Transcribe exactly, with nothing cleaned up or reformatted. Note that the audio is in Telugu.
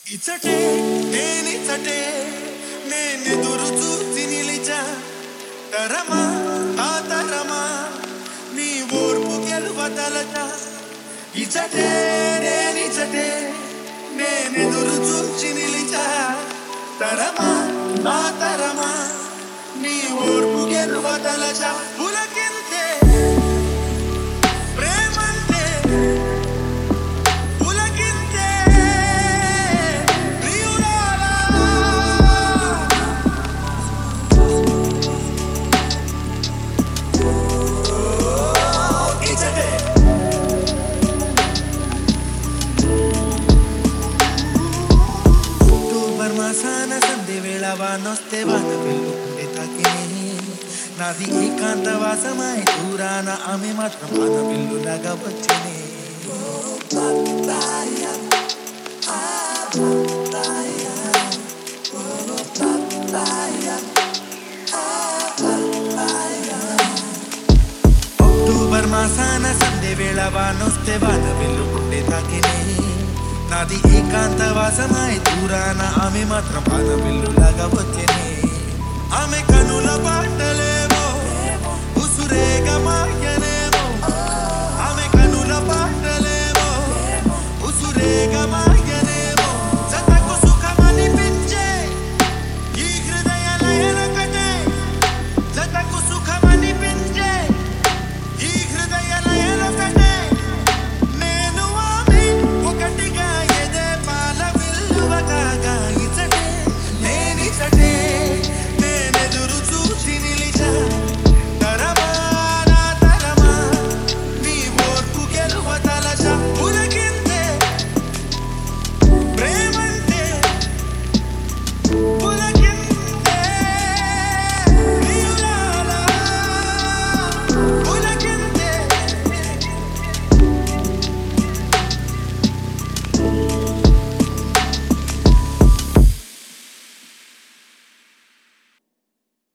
ఇచ్చటే నేనిచ్చటే నేనెదురు చూసి నిలిచా తరమా ఆ తరమా నీ ఓర్పు గెలువదలట ఇచ్చటే నేనిచ్చటే నేనెదురు చూసి నిలిచా తరమా ఆ తరమా నీ ఓర్పు గెలువదలట పులకింతే ప్రేమంతే పులకింతే ప్రియురాలా ఇచ్చటే అక్టోబర్ మాసాన సంధి వేళ వానొస్తే వాన వెలుగుండే తాకిని నాది ఏకాంత వాసమై దూరాన ఆమె మాత్రం వాన వెల్లులాగా వచ్చిని అక్టోబర్ మాసాన సంధి వేళ వానొస్తే వాన వెలుగుండే తాకిని నాది ఏకాంత వాసమై దూరాన ఆమె మాత్రం వాన వెల్లులాగా వచ్చిని ఆమె కనుల పాటలేవో ఉసురేగ మాయనే